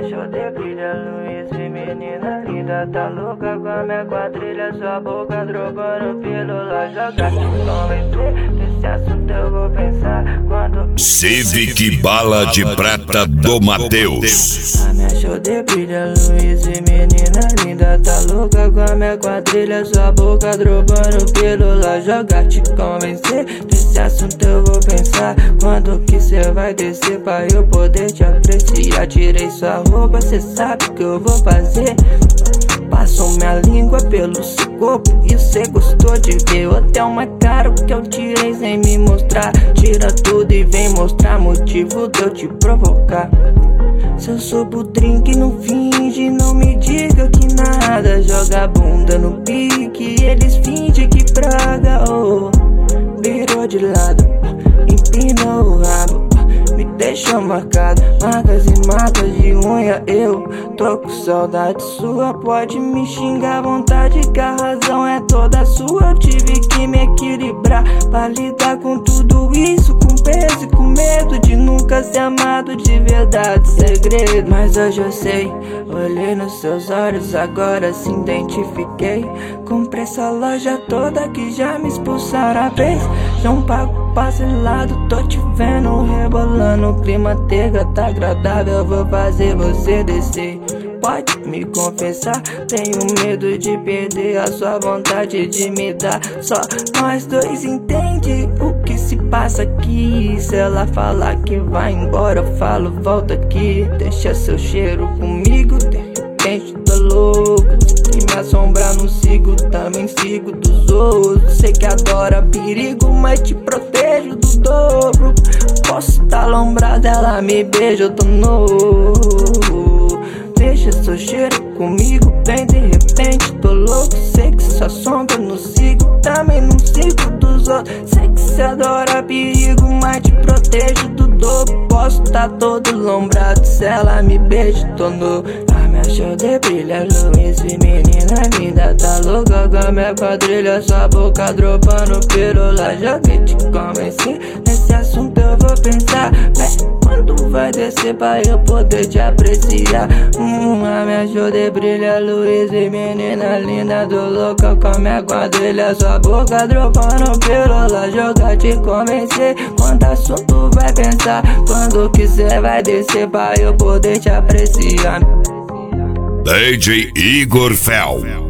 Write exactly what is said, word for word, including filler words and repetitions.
Show brilha, Luiz e menina linda. Tá louca com a minha quadrilha. Sua boca trocando pelo lá. Joga te convencer. Nesse assunto eu vou pensar quando... Civic Bala de Prata do Mateus. A minha show brilha, Luiz e menina linda. Tá louca com a minha quadrilha. Sua boca trocando pelo lá. Joga te convencer. Nesse assunto eu vou pensar quando que cê vai descer pra eu poder te apreciar. Tirei sua roupa, cê sabe o que eu vou fazer. Passou minha língua pelo seu corpo e cê gostou de ver. Até uma cara que eu tirei sem me mostrar. Tira tudo e vem mostrar motivo de eu te provocar. Se eu sou pro drink, não finge, não me diga que nada. Joga a bunda no pique, eles fingem que praga. Oh, virou de lado, empina o rabo, me deixa marcado, marcas e marcas de unha. Eu tô com saudade sua, pode me xingar à vontade, que a razão é toda sua. Eu tive que me equilibrar pra lidar com tudo isso, com peso e com medo de nunca ser amado de verdade, segredo. Mas hoje eu sei, olhei nos seus olhos, agora se identifiquei. Comprei essa loja toda que já me expulsaram a vez. Não pago parcelado, tô te vendo rebolando. O clima tega, tá agradável, eu vou fazer você descer. Pode me confessar, tenho medo de perder a sua vontade de me dar. Só nós dois entende o que se passa aqui. Se ela falar que vai embora, eu falo volta aqui. Deixa seu cheiro comigo, de repente tô louco. Se me assombrar não sigo, também sigo dos outros. Sei que adora perigo, mas te protejo do dobro. Posso tá alombrada, ela me beija, eu tô novo. Deixa seu cheiro comigo, bem de repente tô louco. Sei que sua sombra não sigo, também não sigo dos outros. Sei que cê adora perigo, mas te protejo do dobro. Posso tá todo lombrado, se ela me beija, tô novo. A minha show brilha, Luiz e menina linda. Tá louca com a minha quadrilha, sua boca dropando pelo lá. Joguei te convencer, nesse assunto eu vou pensar. Bem, quando vai descer pra eu poder te apreciar? Hum, a minha show brilha, Luiz e menina linda. Tô louca com a minha quadrilha, sua boca dropando pelo lá. Jogar te convencer, quanto assunto vai pensar? Quando que cê vai descer pra eu poder te apreciar? D J Igor Fel.